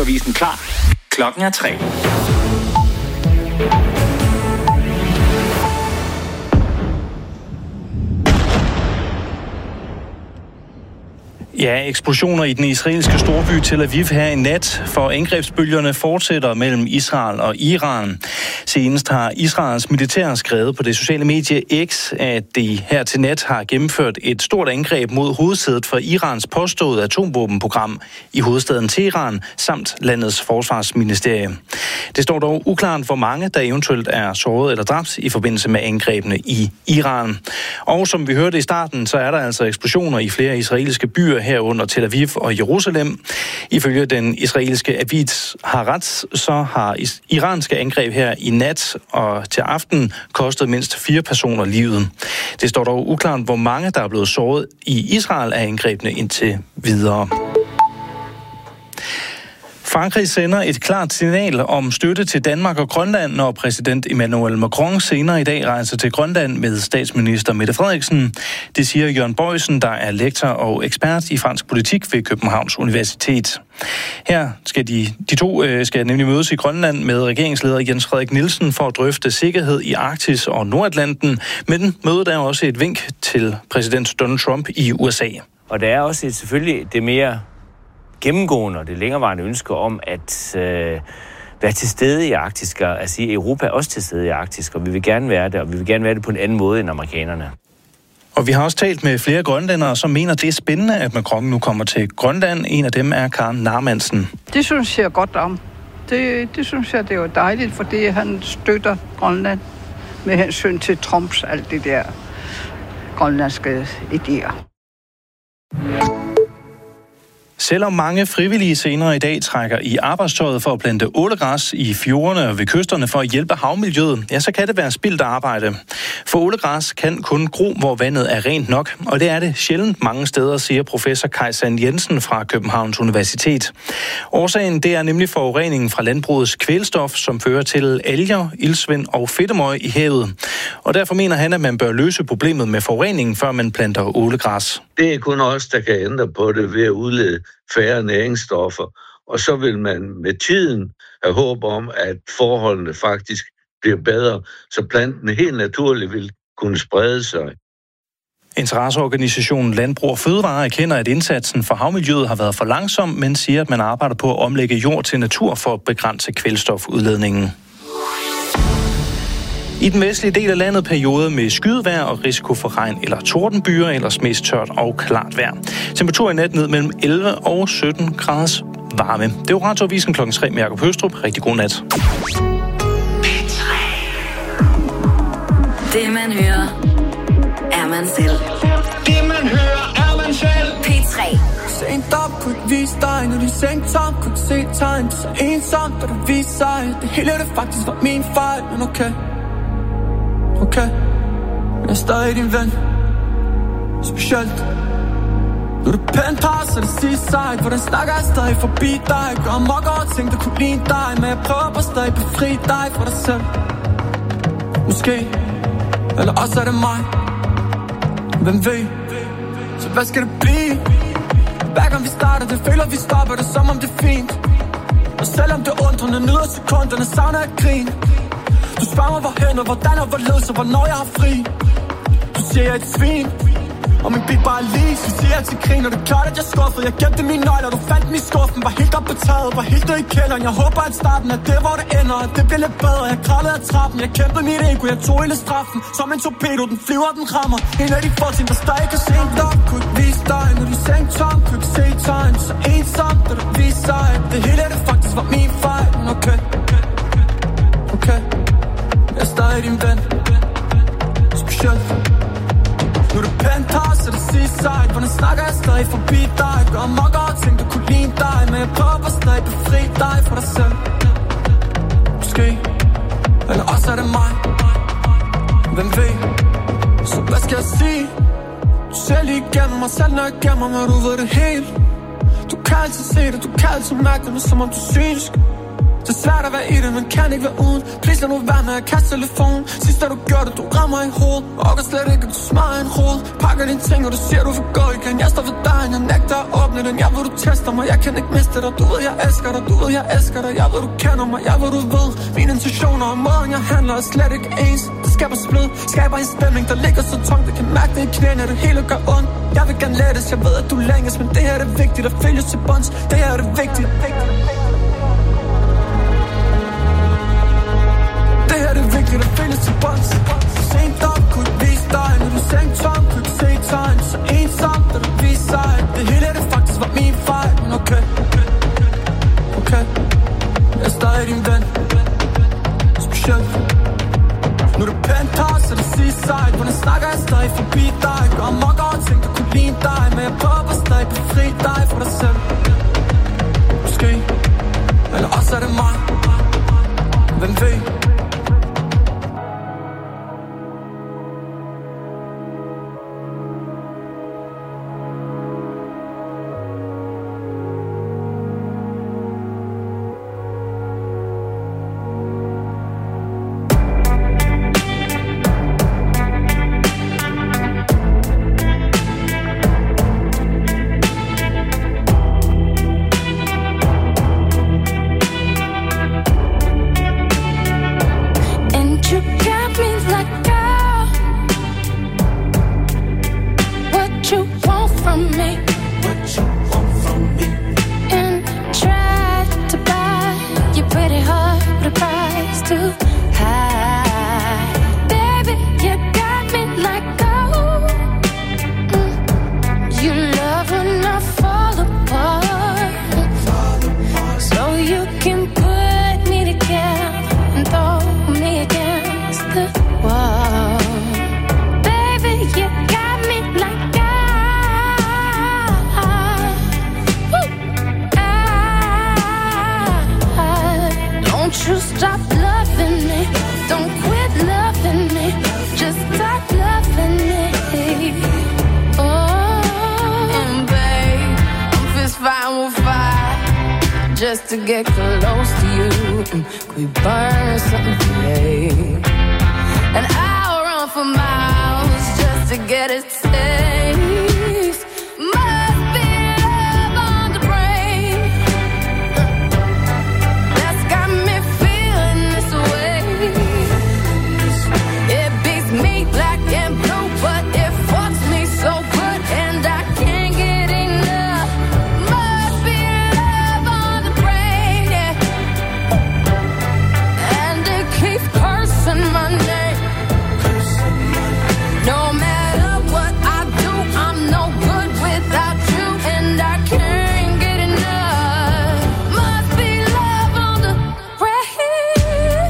Radioavisen klar. Klokken er 3. Ja, eksplosioner i den israelske storby Tel Aviv her i nat, for angrebsbølgerne fortsætter mellem Israel og Iran. Senest har Israels militær skrevet på det sociale medie X, at de her til nat har gennemført et stort angreb mod hovedsædet for Irans påståede atomvåbenprogram i hovedstaden Teheran samt landets forsvarsministerie. Det står dog uklart, hvor mange der eventuelt er såret eller dræbt i forbindelse med angrebene i Iran. Og som vi hørte i starten, så er der altså eksplosioner i flere israelske byer herunder Tel Aviv og Jerusalem. Ifølge den israelske avis Haaretz, så har iranske angreb her i nat og til aften kostet mindst 4 personer livet. Det står dog uklart, hvor mange der er blevet såret i Israel af angrebene indtil videre. Frankrig sender et klart signal om støtte til Danmark og Grønland, når præsident Emmanuel Macron senere i dag rejser til Grønland med statsminister Mette Frederiksen. Det siger Jørgen Boysen, der er lektor og ekspert i fransk politik ved Københavns Universitet. Her skal de to nemlig mødes i Grønland med regeringsleder Jens Frederik Nielsen for at drøfte sikkerhed i Arktis og Nordatlanten, men mødet er også et vink til præsident Donald Trump i USA. Og der er også selvfølgelig det mere gennemgående og det længerevarende ønske om at være til stede i Arktis, at sige, Europa er også til stede i Arktis, og vi vil gerne være det, og vi vil gerne være det på en anden måde end amerikanerne. Og vi har også talt med flere grønlændere, som mener, det er spændende, at Macron nu kommer til Grønland. En af dem er Karen Narmansen. Det synes jeg godt om. Det synes jeg, det er jo dejligt, fordi han støtter Grønland med hensyn til Trumps alt det der grønlandske idéer. Selvom mange frivillige senere i dag trækker i arbejdstøjet for at plante ålegræs i fjordene og ved kysterne for at hjælpe havmiljøet, ja, så kan det være spildt arbejde. For ålegræs kan kun gro, hvor vandet er rent nok, og det er det sjældent mange steder, siger professor Kaj Sand Jensen fra Københavns Universitet. Årsagen, det er nemlig forureningen fra landbrugets kvælstof, som fører til alger, iltsvind og fedtemøg i havet. Og derfor mener han, at man bør løse problemet med forureningen, før man planter ålegræs. Det er kun os, der kan ændre på det ved at udlede færre næringsstoffer, og så vil man med tiden have håb om, at forholdene faktisk bliver bedre, så plantene helt naturligt vil kunne sprede sig. Interesseorganisationen Landbrug og Fødevare erkender, at indsatsen for havmiljøet har været for langsom, men siger, at man arbejder på at omlægge jord til natur for at begrænse kvælstofudledningen. I den vestlige del af landet perioder med skydevejr og risiko for regn eller tordenbyger, ellers mest tørt og klart vejr. Temperatur i nat ned mellem 11 og 17 graders varme. Det var Radioavisen klokken 3 med Jakob Høstrup. Rigtig god nat. Det man hører, er man selv. Det man hører, er man selv. P3. Sent op kunne ikke vise dig, når de sengte tom, kunne se tegn. Så ensomt, da du viste sig. Det hele det faktisk var min fejl, men okay. Okay, men jeg er stadig din ven. Specielt nu er det penthouse, og det sidste side. Hvordan snakker jeg stadig forbi dig? Gør mok over ting, der kunne ligne dig. Men jeg prøver på stadig befri dig fra dig selv. Måske, eller også er det mig. Hvem ved? Så hvad skal det blive? Hver gang vi starter, det føler vi stopper det, som om det er fint. Og selvom det undrende, nyder sekunderne, savner jeg grin. Du spørger mig hvorhen og hvordan og hvorledes og hvornår jeg har fri. Du siger jeg er et svin, og min beat bare lige. Du siger jeg til grin, og det er klart at jeg skuffede. Jeg gemte mine nøgler, du fandt dem i skuffen. Var helt op på taget, var helt ned i kælderen. Jeg håber at starten er det hvor det ender, at det bliver lidt bedre. Jeg kravlede af trappen, jeg kæmpede mit ego. Jeg tog hele straffen, som en torpedo. Den flyver, den rammer. En af de få ting, der stadig kan se dig. Kunne ikke vise dig, når de sengte tom. Kunne ikke se tegn, så ensomt, da du viste sig. Det hele det faktisk var min fejl, men okay. Okay, jeg er stadig din ven. Specielt nu er det penthouse, og det sidste side. Hvordan snakker jeg stadig forbi dig? Gør mok over ting, der kunne ligne dig. Men jeg prøver på stadig befri dig fra dig selv. Måske, eller også er det mig. Hvem ved? Så hvad skal jeg sige? Du ser lige igennem mig, selv når jeg gemmer mig. Du ved det helt. Du kan altid se det, du kan altid mærke det, som om du er synsk. Så svært at være i det, men kan ikke være uden. Please lad nu være med at kaste telefon. Sidst da du gjorde det, du rammer i hovedet. Og kan slet ikke, at du smager en hoved. Pakker dine ting, og du siger, du vil gå igen. Jeg står ved døren, jeg nægter at åbne den. Jeg ved, du tester mig, jeg kan ikke miste dig. Du ved, jeg elsker dig, du ved, jeg elsker dig. Jeg ved, du kender mig, jeg ved, du ved. Mine intentioner og måden, jeg handler er slet ikke ens. Det skaber splid, skaber en stemning, der ligger så tungt. Det kan mærke det i knæene, det hele gør ondt. Jeg vil gerne lettes, jeg ved, at du længes. Men det her er det vigtigt, at følges til bunds. Det her er det vigtigt. Det her er det vigtigt, at følges til bunds. Sent op, kunne ikke vise dig. Når du sendte tom, kunne ikke se tegn. Så ensomt, da du viste sig. Det hele er det faktisk var min fejl. Men okay, jeg er stadig din ven. Specielt nu er det penthouse, så det seaside. Hvordan snakker jeg stadig forbi dig? Gør mok over ting, der kunne ligne dig. Men jeg prøver stadig befri dig fra dig selv. Måske, eller også er det mig. Hvem ved? Just to get close to you, could we burn something today? And I'll run for miles just to get a taste. Must be love on the brain that's got me feeling this way. It beats me black and blue, but it fucks me so good, and I can't get enough. Must be love on the brain, yeah. And it keeps cursing my name. No matter what I do, I'm no good without you, and I can't get enough. Must be love on the brain.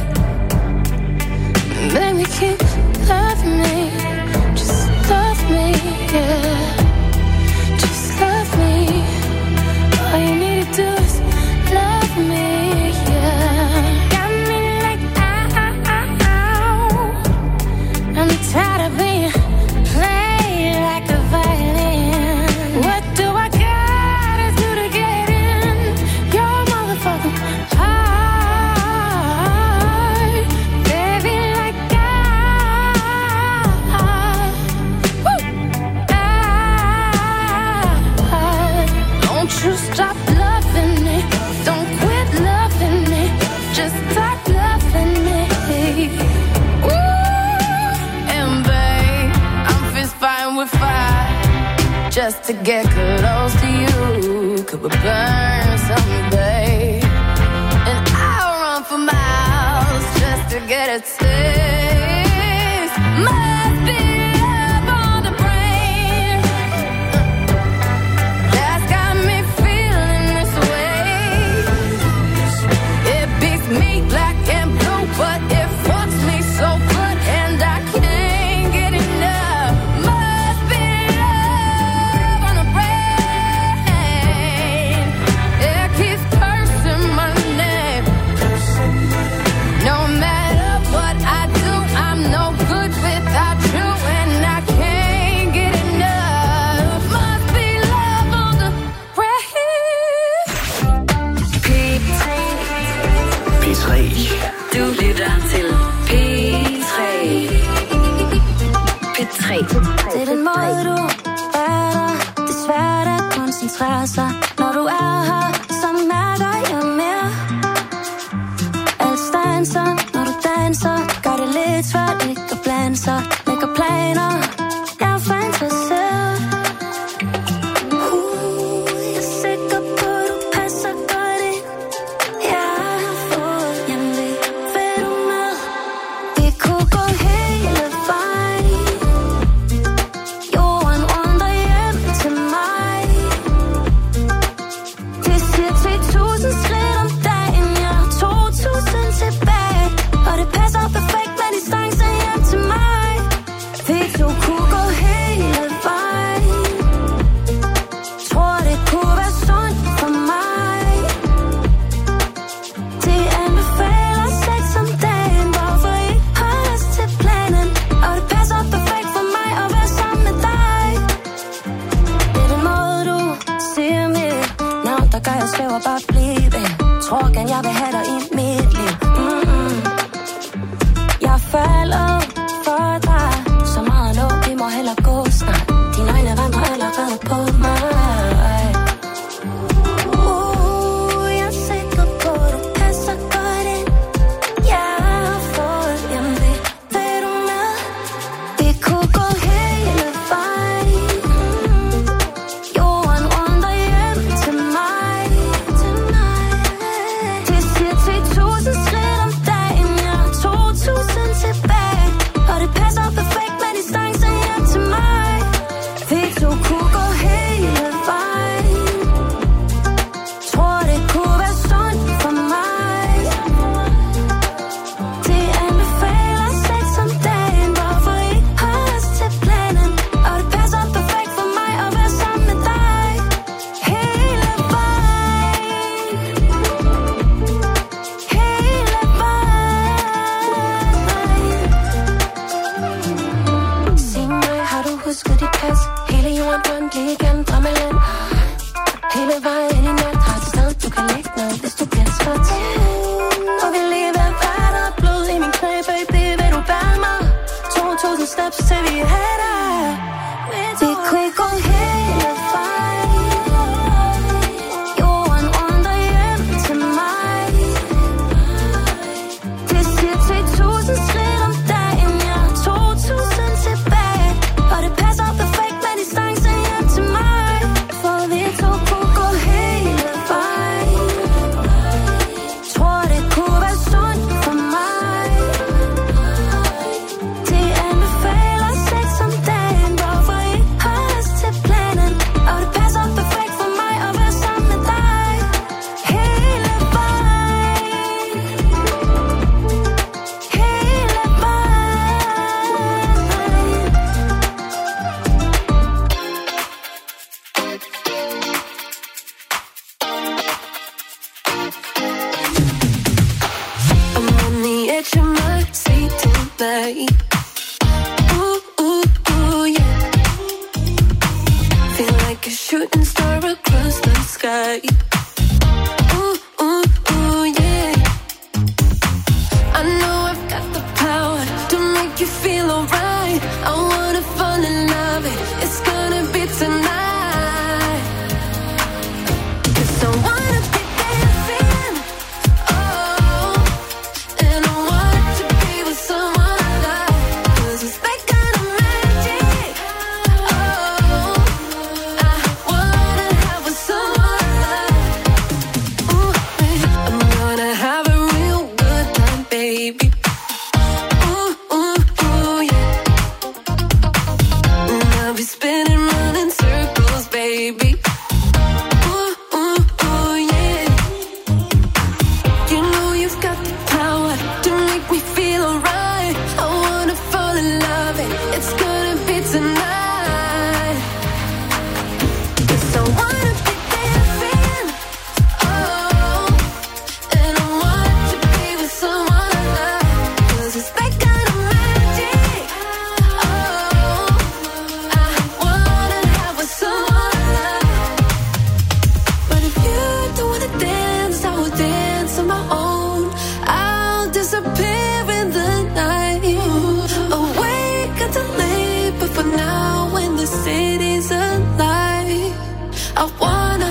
Baby, keep loving me, just love me, yeah. Just love me. All you need to do is love me, yeah. Got me like ow. I'm tired of being played like a violin. What do I gotta do to get in your motherfucking heart? Baby, like don't you stop loving me. Don't quit loving me. Just stop loving me. Ooh, and babe, I'm fist fighting with fire just to get close to you. Could we burn something, babe? And I'll run for miles just to get a taste. Must be love on the brain that's got me feeling this way. It beats me black and blue, but it fucks me so good, and I can't get enough. Must be love on the brain. It keeps cursing my name. No matter what I do, I'm no good without you. den måde du er der, det er svært at koncentrere sig. Når du er her, så mærker jeg mere. Alt stanser, når du danser, gør det lidt svært ikke at blande sig. Lægger planer, jeg er fantaseret. Jeg er sikker på, du passer godt ind. Jeg har fået hjemlig, vil du med? Vi kunne gå hele vejen. Jorden rundt og hjem til mig. Det siger 10.000 skridt om dagen. Jeg har 2.000 tilbage. Og det passer perfekt med distancen hjem til mig. Vi to kunne gå hele vejen. Tror det kunne være sundt for mig. De anbefaler sex om dagen. Hvorfor I har lyst til planen. Og det passer perfekt for mig at være sammen med dig. Det er den måde du siger mit navn, der gør jeg svæver bare blive. Tror gerne jeg vil have dig i mit liv. Jeg falder for dig. Så meget nu, vi må hellere gå snart. Dine øjne vandrer allerede på mig. Jeg er sikker på, du passer godt ind. Jeg har fået hjemlig, vil du med? Vi kunne gå hele vejen. Jorden rundt og hjem til mig. Det siger 10.000 skridt om dagen. Jeg har 2.000 tilbage. Og det passer perfekt med distancen hjem til mig. Vi to kunne gå hele vejen. Tror det kunne være sundt for mig. De anbefaler sex om dagen. Hvorfor I har lyst til planen. Og det passer perfekt for mig at være sammen med dig. Hele vejen. Hele vejen. Sig mig, har du husket dit pas? Hele jorden rundt lige igennem drømmeland. Hele vejen i nat har et sted, du kan lægge ned, hvis du bliver træt. Og vi lige ved hvad der er blod i min knæ, baby, vil du bære mig? 2.000 steps til vi er der. Vi kunne gå hele vejen. Jorden rundt og hjem til mig. Det siger 10.000 skridt om dagen. Jeg har 2.000 tilbage. Og det passer perfekt med distancen hjem til mig. For vi to kunne gå hele vejen. Tror det kunne være sundt for mig. De anbefaler sex om dagen. Hvorfor I har lyst til planen. Og det passer perfekt for mig at være sammen med dig. Hele vejen. Hele I'm on the edge of my seat tonight. Yeah. Feel like a shooting star across the sky. Yeah. I know I've got the power to make you feel alright. I wanna fall in love. It's gonna be tonight. 'Cause I wanna be dancing. Oh, and I want to be with someone I like. 'Cause it's that kind of magic. Oh, I wanna have with someone I like. Ooh, I'm gonna have a real good time, baby. Yeah. And I'll be spinning round in circles, baby. Yeah. You know you've got the power to make me feel alright. I wanna fall in love, and it's gonna be tonight. 'Cause I wanna be dancing. Oh, and I want to be with someone I like. 'Cause it's that kind of magic. Oh, I wanna I wanna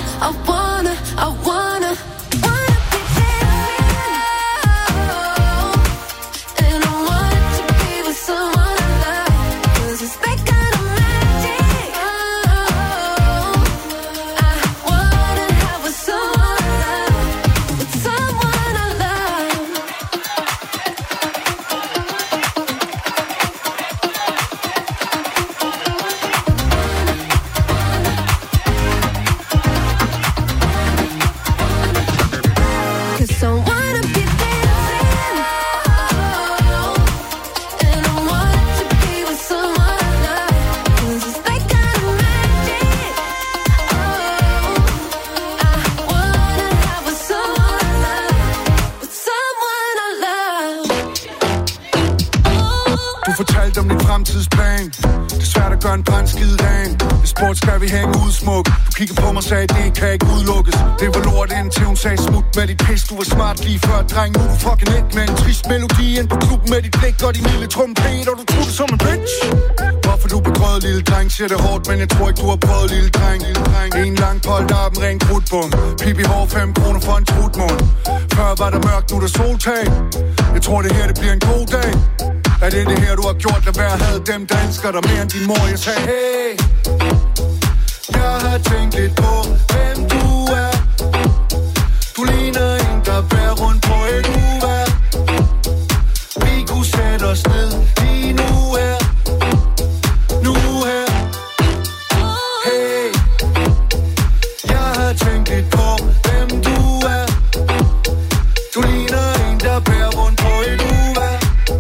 fortalt om din fremtidsplan. Det er svært at gøre en brandskide dagen. I sport skal vi hænge ud smuk. Du kigger på mig og sagde, det kan ikke udelukkes. Det var lort indtil hun sagde smut med dit pis. Du var smart lige før, dreng. Nu du fucking ikke med en trist melodi ind på klubben med dit blik og din lille trompet. Og du tog det som en bitch. Hvorfor du bedrøvet, lille dreng? Siger det hårdt, men jeg tror ikke, du har prøvet, lille dreng. En lang polterappen, ren krudtbom. Pipi hår, 5 kroner for en trutmund. Før var der mørkt, nu der soltag. Jeg tror, det her det bliver en god dag. Er det det her, du har gjort? Lad være had dem, der elsker dig mere end din mor. Jeg sagde, hey, jeg har tænkt lidt på, hvem du er. Du ligner en, der bærer rundt på et uvær. Vi kunne sætte os ned lige nu her. Nu her. Hey, jeg har tænkt lidt på, hvem du er. Du ligner en, der bærer rundt på et uvær.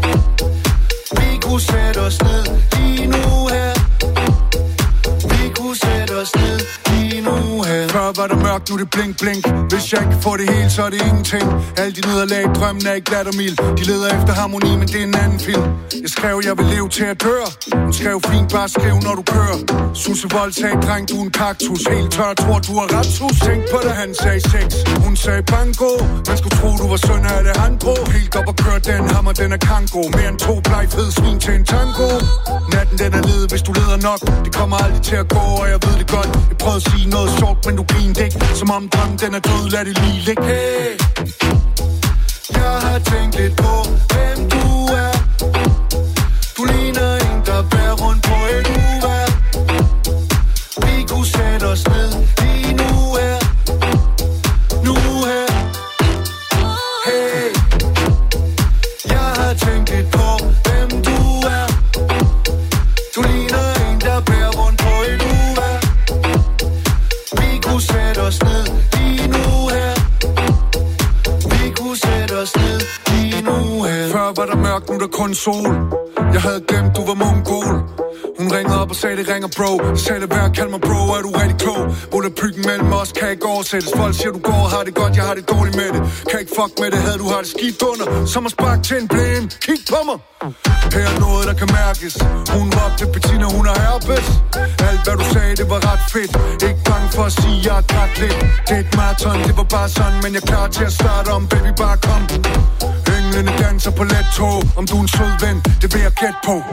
Sæt os ned lige nu her. Vi kunne sætte os ned lige nu her. Før var der mørkt, nu er det blink blink. Hvis jeg ikke får det hele, så er det ingenting. Alle de nederlag, drømmen er ikke lattermild. De leder efter harmoni, men det er en anden film. Jeg skrev, jeg vil leve til at dø. Hun skrev fint, bare skriv når du kører. Susse Vold sagde, dreng, du er en kaktus. Helt tør, tror du er retshus. Tænk på det, han sagde sex. Hun sagde banko. Man skulle tro, du var søn af det han drog. Helt op og kør den hammer, den er kango. Mere end 2 blegfede svin til en tango. Natten den er led, hvis du leder nok. Det kommer aldrig til at gå, og jeg ved det godt. Jeg prøvede at sige noget sjovt, men du grinte ikke. Som om drømmen den er død, lad det lige ligge. Hey, jeg har tænkt lidt på, hvem du er. Du ligner en, der bærer rundt på et uvær. Vi kunne sætte os ned lige nu her. Nu her. Hey, jeg har tænkt lidt på, hvem du er. Du ligner en, der bærer rundt på et uvær. Vi kunne sætte os ned lige nu her. Vi kunne sætte os ned lige nu her. Før var der mørkt, nu der kun sol. Jeg havde glemt, du var mongol. Hun ringede op og sagde, det ringer bro. Jeg sagde, det værd, kald mig bro, er du rigtig klog? Volapykken mellem os kan ikke oversættes. Folk siger, du går og har det godt, jeg har det dårligt med det. Kan ikke fuck med det, havde du har det skidt under. Som at sparke til en blæm, kig på mig. Her er noget, der kan mærkes. Hun råbte, Bettina, hun er herpes. Alt hvad du sagde, det var ret fedt. Ikke bange for at sige, jeg er dræt lidt. Det er et marathon, det var bare sådan. Men jeg er klar til at starte om, baby, bare kom. Englene danser på let tog. Om du er en sød ven, det vil jeg gætte på.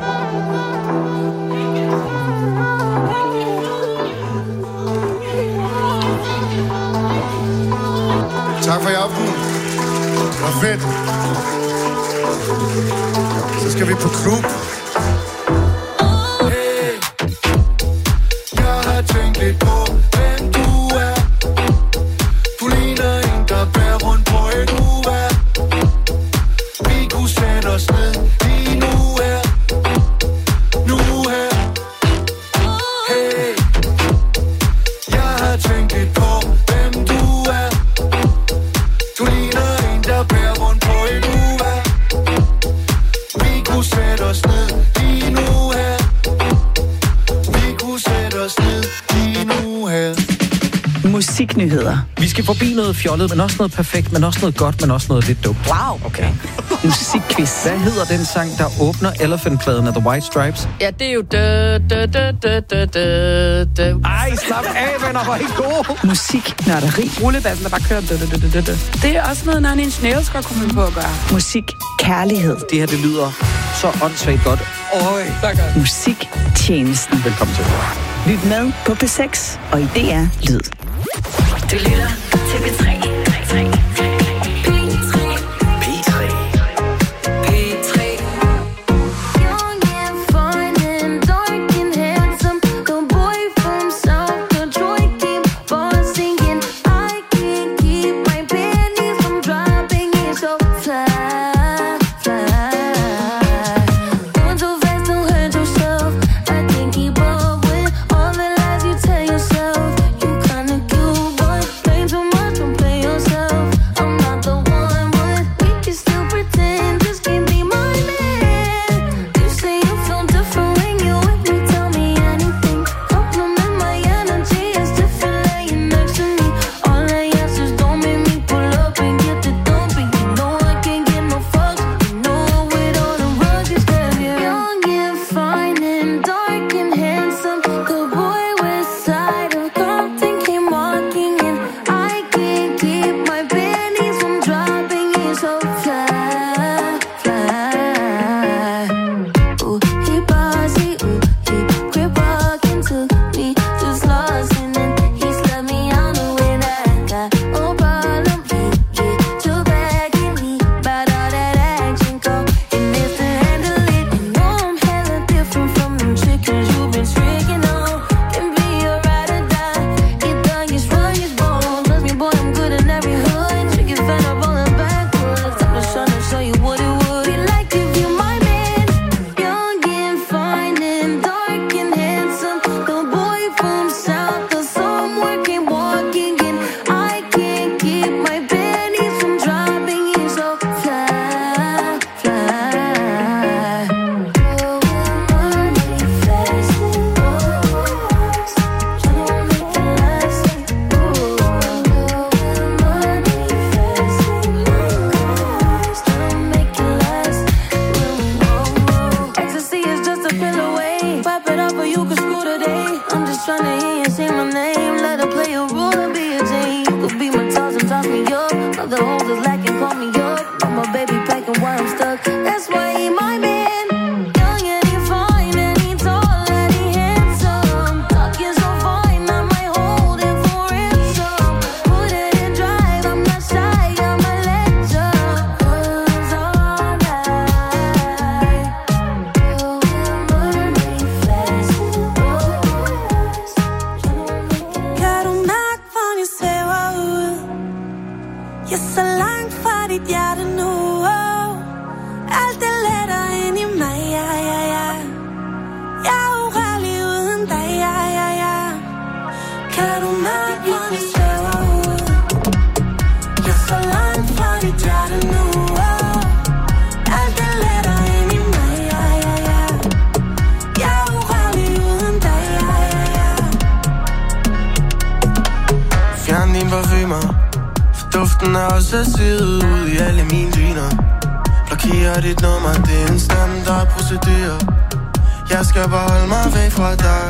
Tak for i aften. Det var fedt. Så skal vi på klub. Hey, jeg har tænkt lidt på, hvem du er. Du ligner en, der bærer rundt på et uvær. Vi kunne sætte os ned lige nu her. Nu her. Hey, jeg har tænkt lidt på, hvem du er. Du ligner en, der bærer rundt på et uvær. Vi kunne sætte os ned lige nu her. Vi kunne sætte os ned lige nu her. Musiknyheder. Vi skal forbi noget fjollet, men også noget perfekt, men også noget godt, men også noget lidt dumt. Wow, okay. Musikquiz. Hvad hedder den sang, der åbner Elephant-pladen af The White Stripes? Ja, det er jo Ej, slap af, venner, hvor er I gode. Musiknørderi. Rullebassen, der bare kører. Det er også noget, Nine Inch Nails godt komme på at gøre. Musik. Kærlighed. Det her, det lyder så åndssvagt godt. Musiktjenesten. Velkommen til. Lyt med på P6 og i DR Lyd. Du lytter til P3. Duften er også sivet ud i alle mine dyner. Blokerer dit nummer, det er en standardprocedure. Jeg skal bare holde mig væk fra dig.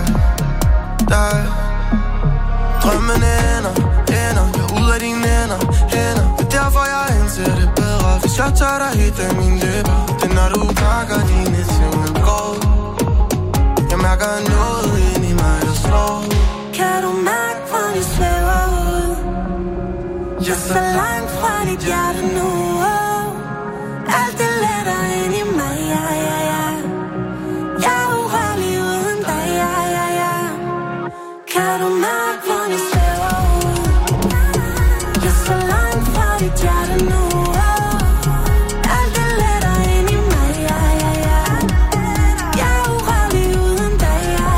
Drømmen ender jeg ud af dine hænder. Det er derfor jeg indser det bedre. Hvis jeg tør dig helt af mine læber. Det er når du pakker dine ting og går. Jeg mærker noget ind i mig, der slår. Kan du mærke, hvor vi svæver ud? Jeg er så langt fra dit hjerte nu. Alt det letter ind i mig, ja. Jeg er urørlig uden dig, ja. Kan du mærke, hvor vi svæver ud? Jeg er så langt fra dit hjerte nu. Alt det letter ind i mig, ja. Jeg er urørlig uden dig, ja.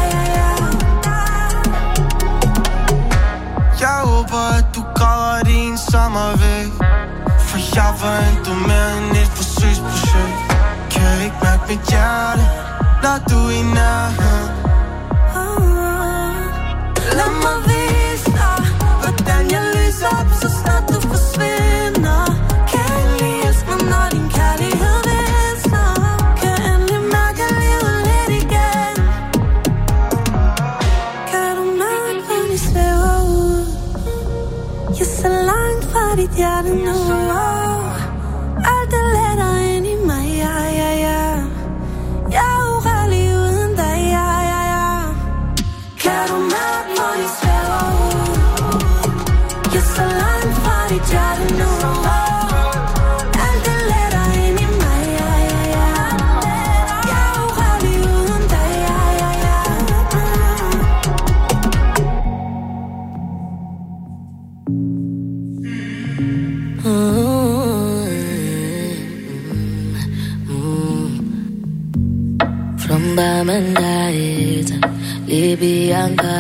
Jeg håber, at du græder din sommer væk. For jeg forventer mere end et forsøgsprojekt. Kan ikke mærke mit hjerte, når du er i nærheden. Lad mig vise dig, hvordan jeg lyser op, så snart du forsvinder. Kan endelig elske mig, når din kærlighed visner. Kan endelig mærke livet lidt igen. Kan du mærke, hvor vi svæver ud? Jeg er så langt fra dit hjerte nu. Alt det letter ind i mig, ja. Jeg er urørlig uden dig, ja. Kan Er du mørk, hvor de svæver ud? Jeg er så langt fra dit hjerte nu. Alt det letter ind i mig, ja, ja, ja. Jeg er urørlig uden dig, ja, ja, ja. From Bamandai to Libyanka.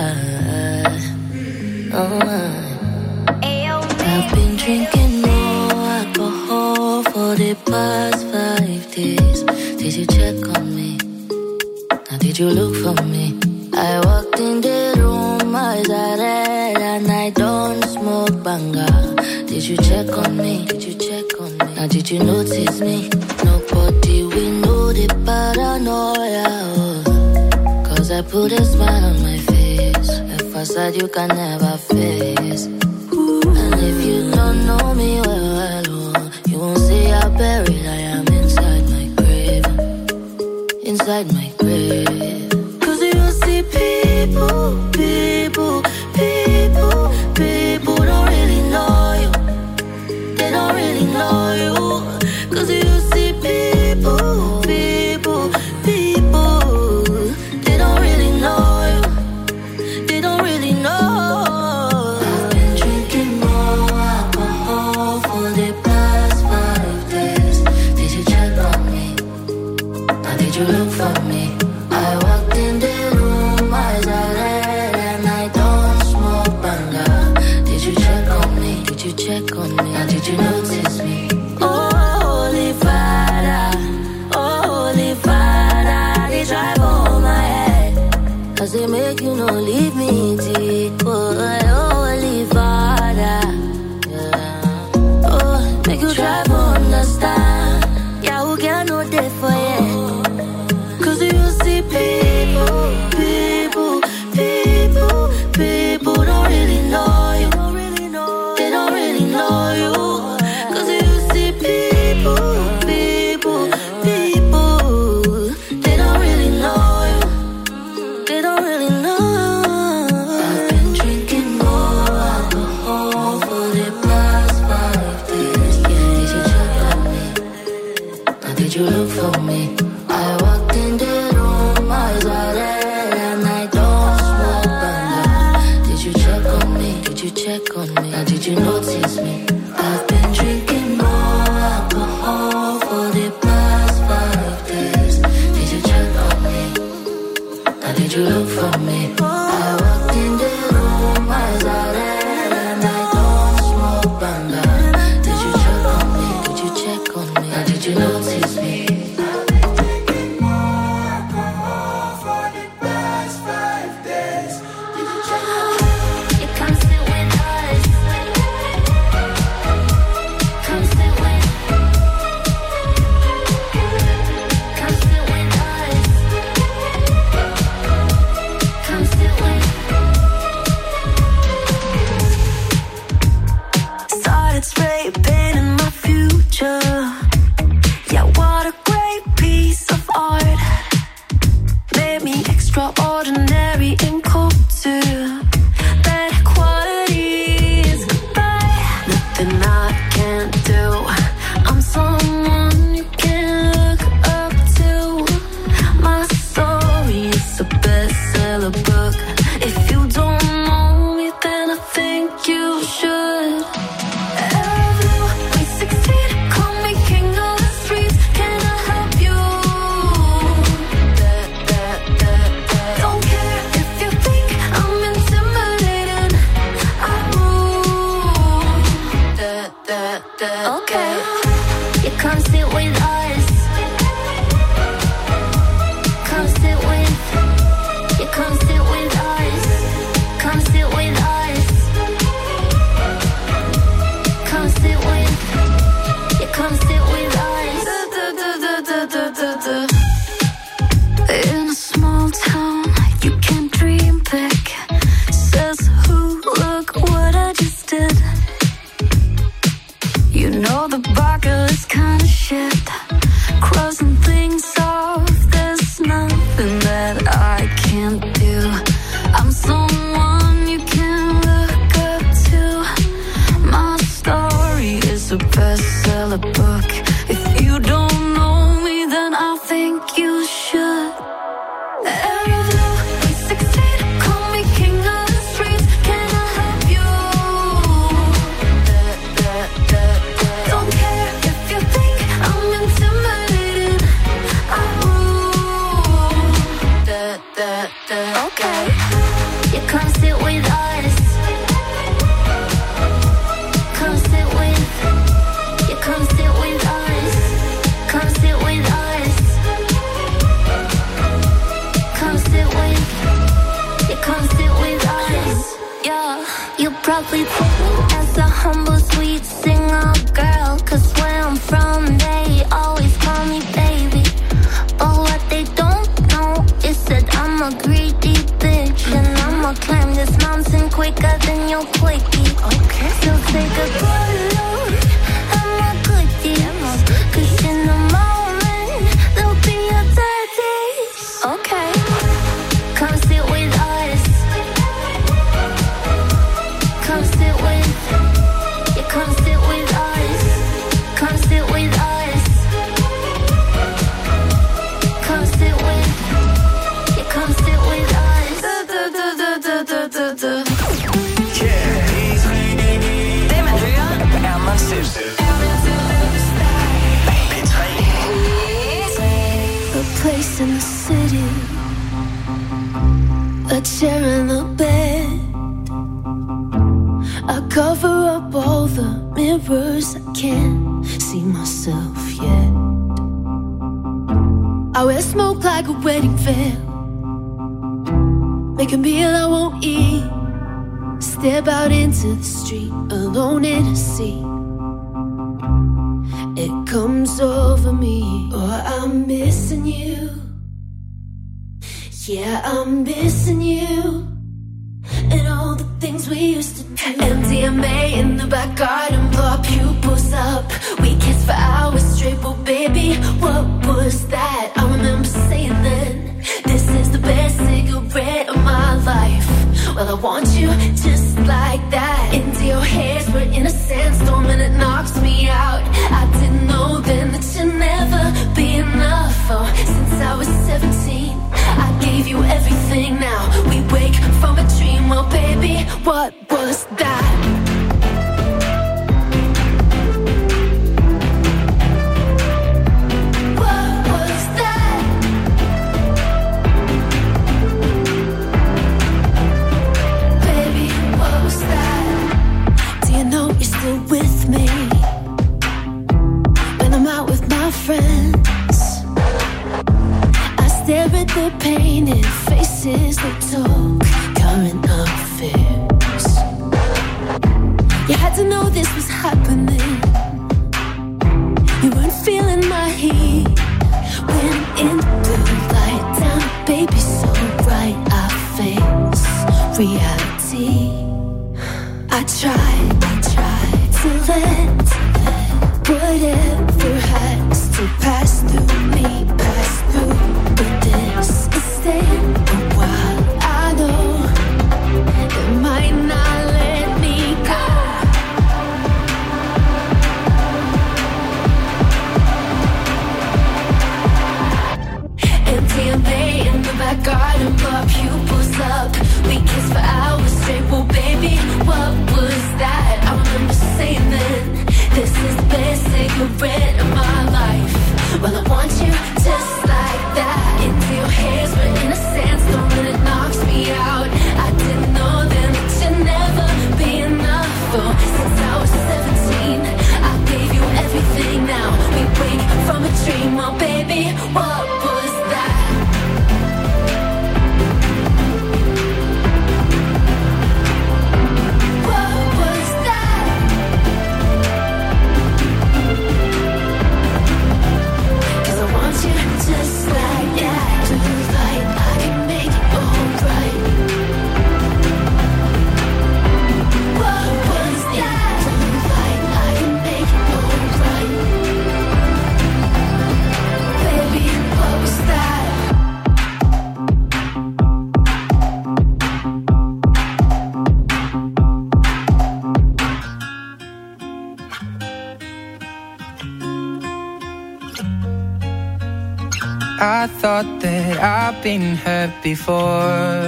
I've been drinking more alcohol for the past 5 days. Did you check on me? Now did you look for me? I walked in the room, eyes are red, and I don't smoke banga. Did you check on me? Did you check on me? Now did you notice me? Nobody will know the paranoia. Cause I put a smile on my face, a facade you can never face. And if you don't know me well, you won't see how buried I am inside my grave. Inside my grave. Cause you see people don't really know you. They don't really know you. Cause you see people, they don't really know you. They don't really know. I've been drinking more alcohol for the past 5 days. Did you check on me? Now did you look for me? I walked in the room, eyes are red, and I don't smoke banga. Did you check on me? Did you check on me? Now did you notice me? Holy Father, they drive on my head. Cause they make you no leave me deep. Holy Father, yeah. Oh, make you try to understand. Yeah, who can no day for you? Cause you see people don't really know you. They don't really know you. Cause you see people, they don't really know you. They don't really know. I've been drinking more alcohol for the past 5 days. Did you check softly take me as a humble, sweet singer girl. 'Cause where I'm from, they always call me baby. But what they don't know is that I'm a greedy bitch, and I'ma climb this mountain quicker than your quickie. Okay. So take a good look at my goodies, 'cause in the moment they'll be your daddies. Okay. Come sit with us. Come sit with. Yeah, come sit with us. Come sit with us. Come sit with. Yeah, come sit with us. Det man hører, er man selv. P3. A place in the city, a chair in the bed. I cover up all the mirrors, I can't see myself yet. I wear smoke like a wedding veil, make a meal I won't eat, step out into the street alone in a sea. It comes over me, oh, I'm missing you. Yeah, I'm missing you, and all the things we used to do. MDMA in the back garden, blow our pupils up. We kissed for hours straight, but baby, what was that? I remember saying then, this is the best cigarette of my life. Well, I want you just like that. Into your hairs, we're in a sandstorm and it knocks me out. I didn't know then that you'd never be enough. Oh, since I was 17, I gave you everything. Now we wake from a dream. Well, baby, what was that? What was that? Baby, what was that? Do you know you're still with me when I'm out with my friends? I stare at the painted faces that talk current affairs. You had to know this was happening. You weren't feeling my heat. Went in the light down, baby, so bright. I face reality. I tried to let whatever has to pass through me, pass through. But this is staying a while. I know it might not let me go. MDMA in the back garden, blow our pupils up. We kissed for hours straight, well, baby, what was that? I remember saying then, this is the best cigarette of my life. Well, I want you just like that. Into your hairs, we're in a sandstorm and it knocks me out. I didn't know then that you'd never be enough. Oh, since I was 17, I gave you everything. Now we wake from a dream. Oh, baby, what was that? What was that? 'Cause I want you just like that. To the light, I can make it alright. What was that? To the light, I can make it alright. Baby, what was that? I thought that I've been hurt before,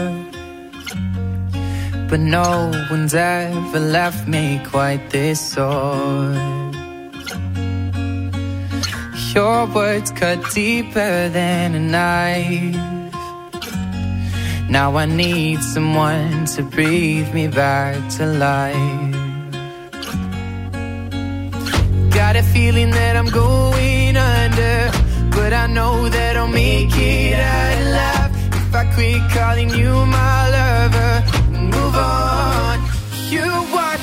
but no one's ever left me quite this sore. Your words cut deeper than a knife. Now I need someone to breathe me back to life. Got a feeling that I'm going under, but I know that I'll make it out alive if I quit calling you my lover and move on. You are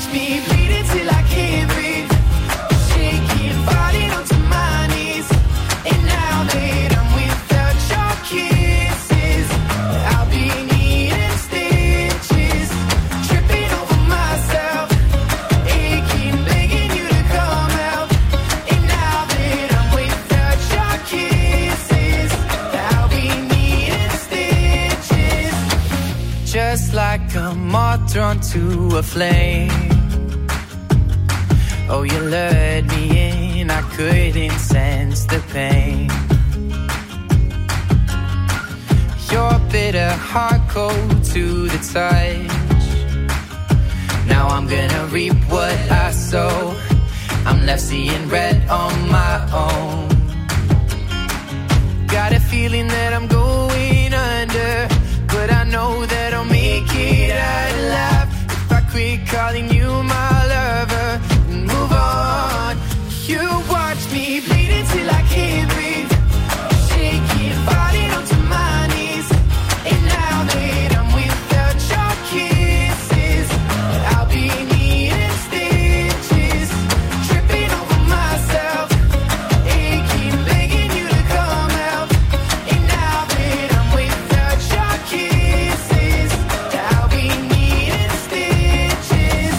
just like a moth drawn to a flame. Oh, you lured me in, I couldn't sense the pain. Your bitter heart cold to the touch. Now I'm gonna reap what I sow. I'm left seeing red on my own. Got a feeling that I'm going under, but I know that I'll make it out alive if I quit calling you my lover and move on. You watch me bleed until I can't breathe, shaking, falling onto my knees. And now that I'm without your kisses, I'll be needing stitches, tripping over myself, aching, begging you to come help. And now that I'm without your kisses, I'll be needing stitches.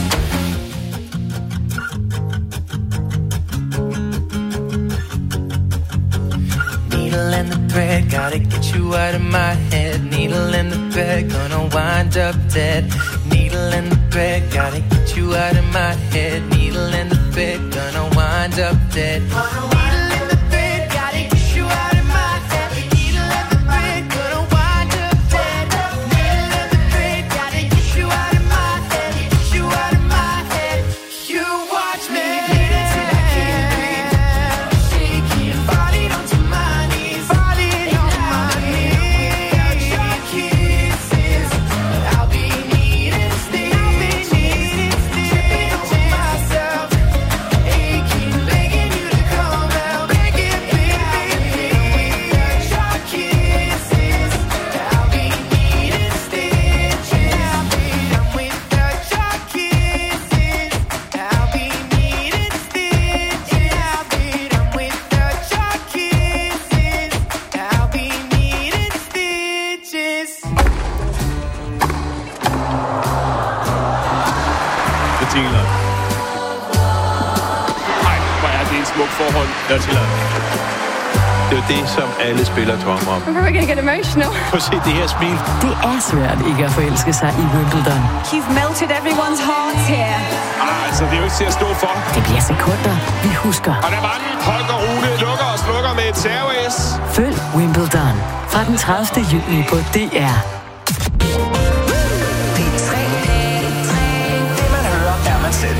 Needle and the thread, gotta get you out of my head. Needle and the thread, gonna wind up dead. Needle and the thread, gotta get you out of my head. Needle and the thread, gonna wind up dead. Needle and the thread, gotta get you out of my head. Needle and the thread, gonna wind up dead. Needle and the thread, gotta get you out of my head. Get you out of my head. You watch me bleed until I can't breathe, shaking, falling onto my knees, falling on my knees. Without your kisses, I'll be needing stitches, tripping over myself, aching, begging you to come help, begging, begging. Without your kisses, I'll be needing stitches. I'm without your kisses, I'll be needing stitches. I'm without your kisses, I'll be needing stitches. Bettina. Ej, hvor er det et smukt forhold. Bettina. Det er jo det, som alle spiller drømmer om. I'm probably gonna get emotional. Prøv at se det her smil. Det er svært ikke at forelske sig i Wimbledon. You've melted everyone's hearts here. Altså, det er jo ikke til at stå for. Det bliver sekunder, vi husker. Og der var den. Holger Rune lukker og slukker med et serveræs. Følg Wimbledon fra den 30. juni på DR. Det man hører, er man selv.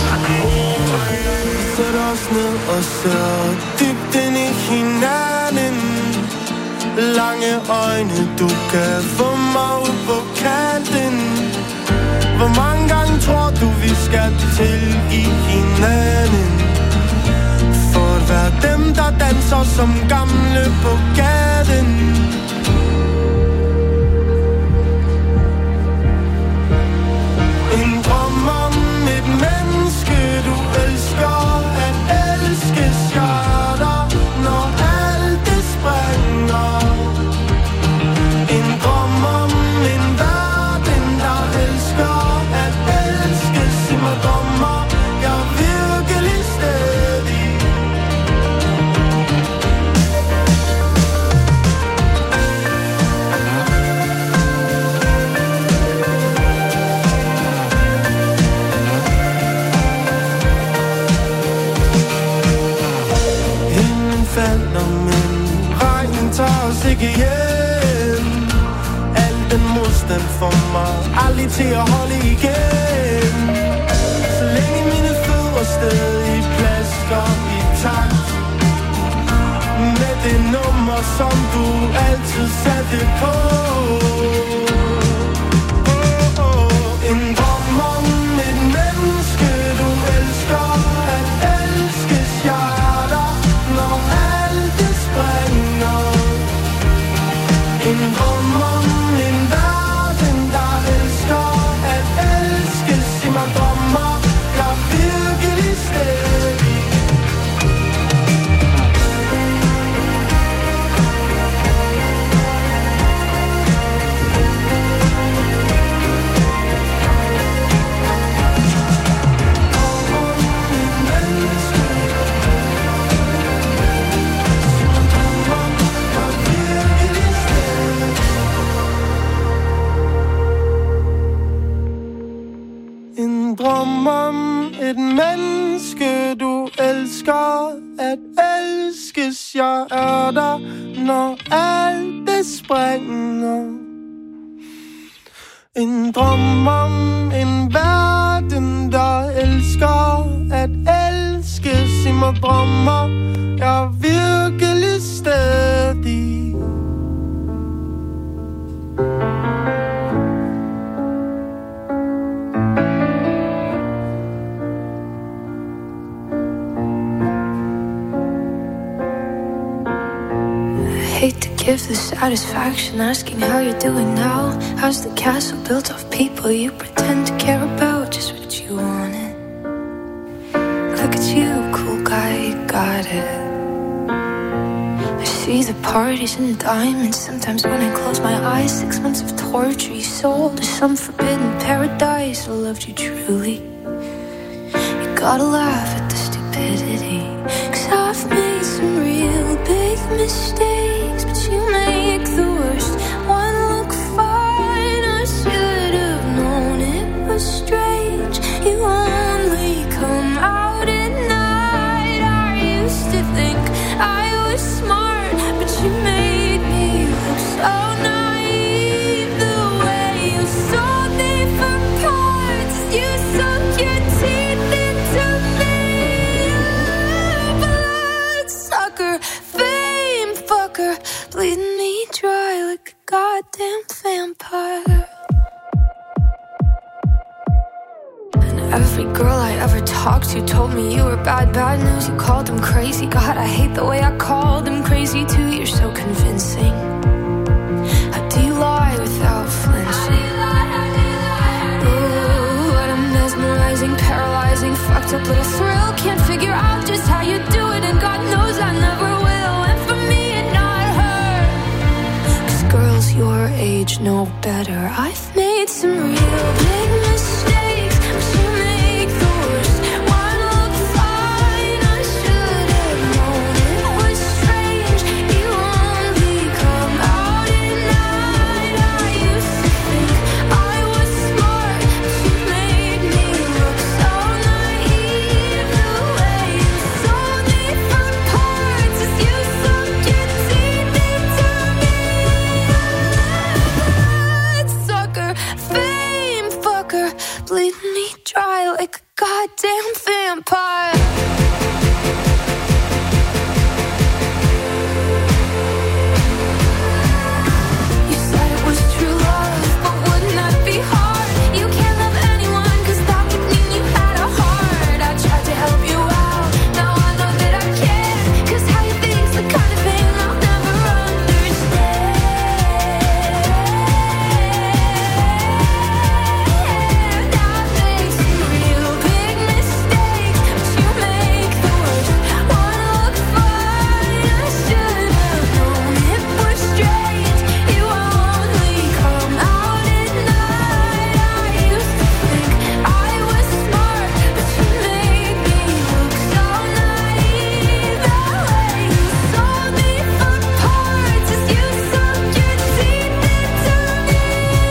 Sæt os ned og ser dybt ind i hinanden. Lange øjne, du kan få mig ud på kanten. Hvor mange gange tror du, vi skal tilgive hinanden? For at være dem, der danser som gamle på gaden. En drøm om et menneske, du elsker. At elske skørter, når alt det springer. En drøm om en verden, der elsker. At elske simmer drømmer. Jeg er virkelig stedig. Himlen falder, men regnen tager os ikke hjem. Al den modstand får mig aldrig til at holde igen. Så længe mine fødder stadig plasker i takt med det nummer, som du altid satte på. En drøm om et menneske, du elsker. At elskes hjerter, når alt det springer. En drøm om en verden, der elsker. At elskes i mig drømmer. Jeg er virkelig stedig. drøm om et menneske, du elsker. At elskes, jeg er der, når alt det springer. En drøm om en verden, der elsker. At elskes i mig drømmer, jeg er virkelig stadig. Hate to give the satisfaction asking how you're doing now. How's the castle built of people you pretend to care about? Just what you wanted. Look at you, cool guy, you got it. I see the parties and diamonds. Sometimes when I close my eyes, 6 months of torture you sold to some forbidden paradise. I loved you truly. You gotta laugh at the stupidity, 'cause I've made some real big mistakes, but you make the worst one look fine. I should have known it was strange. You only come out at night. I used to think I was smart, but you made me look so naive. The way you sold me for parts, you sunk your teeth into me. Bloodsucker, fame fucker, bleeding me dry like a goddamn vampire. And every girl I ever talked to told me you were bad news. You called them crazy. God, I hate the way I called them crazy too. You're so convincing. How do you lie without flinching? Ooh, what a mesmerizing, paralyzing, fucked up little thrill. Can't figure out just how you do it, and God knows I never will. And for me and not her, 'cause girls your age know better. I've made some real big mistakes, but you make the worst one look fine. I should have known it was strange. You only come out at night. I used to think I was smart, but you made me look so naive. The way you sold me for parts is you sunk your teeth into me. Bloodsucker, fame fucker, bleeding me dry like a goddamn vampire. You said it was true love, but wouldn't that be hard? You can't love anyone, 'cause that would mean you had a heart. I tried to help you out, now I know that I can't, 'cause how you think's the kind of thing I'll never understand. I've made some real big mistakes, but you make the worst one look fine. I should have known it was strange. You only come out at night. I used to think I was smart, but you made me look so naive. The way you sold me for parts is you sunk your teeth into me.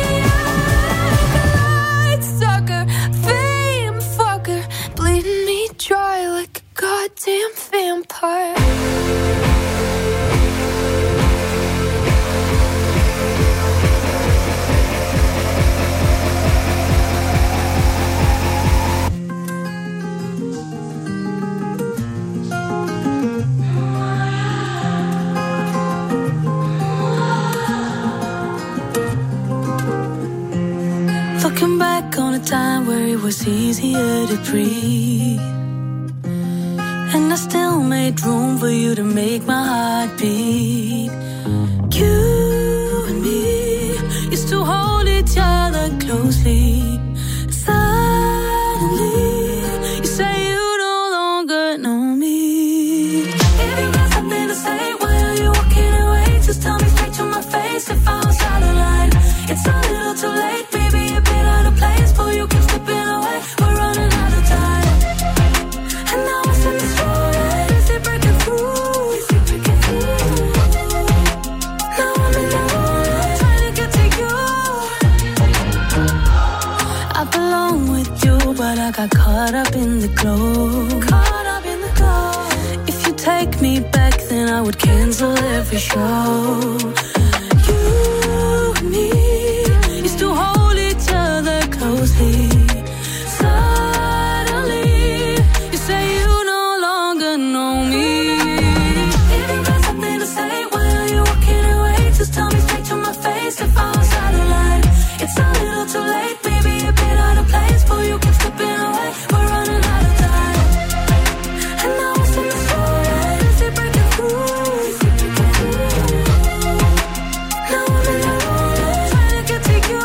Bloodsucker, fame fucker, bleeding me dry like a goddamn vampire. Looking back on a time where it was easier to breathe, and I still made room for you to make my heart beat. You and me used to hold each other closely. Suddenly, you say you no longer know me. If you got something to say, why are you walking away? Just tell me straight to my face if I was out of line. It's a little too late, maybe a bit out of place, but you keep slipping away. We're running out of time, and now it's in the story. Is it breaking through? Is it breaking through? Now I'm alone, trying to get to you. but I got caught up in the glow. Caught up in the glow. If you take me back, then I would cancel every show. You and me used to hold each other closely. Suddenly, you say you no longer know me. If you got something to say, why are you walking away? Just tell me straight to my face if I was out of line. It's a little too late, maybe a bit out of place, but you keep slipping away. We're running out of time, and now it's in the story. Is it breaking through? Now I'm in the rolling, trying to get to you.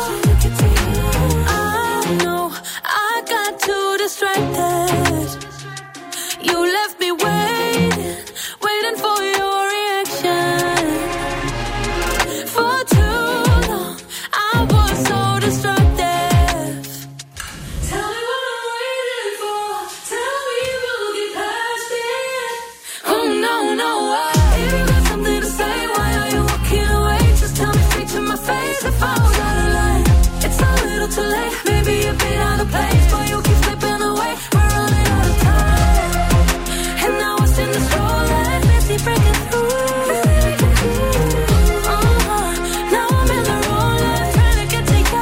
I know I got too distracted. You left me waiting for your reaction. For too long, I was so destructive. Tell me what I'm waiting for. Tell me we'll get past it. Oh no, no, if you got something to say, why are you walking away? Just tell me straight to my face if I was out of line. It's a little too late, maybe a bit out of place, but you keep slipping away. We're running out of time, and now it's in the story. Busy breaking through. Now I'm in the rolling, trying to get to you.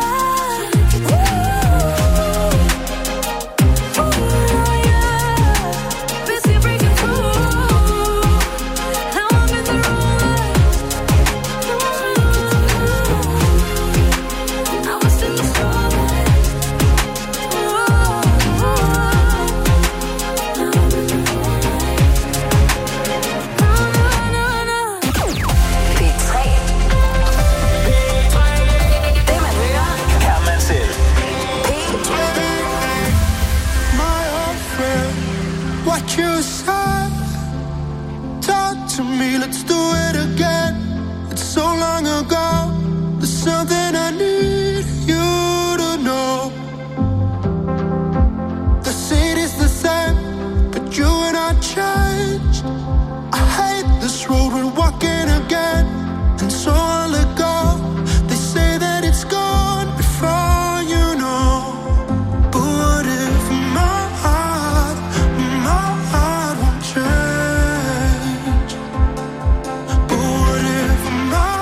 Busy breaking through. Now I'm in the rolling. Now it's in the story. P3. Det man hører, kan man selv. My old friend, what you said. Talk to me, let's do it again. It's so long ago. There's something I need you to know. The city's the same, but you and I changed. I hate this road we're walking again, and so I'll let go. They say that it's gone before you know. But what if my heart won't change? But what if my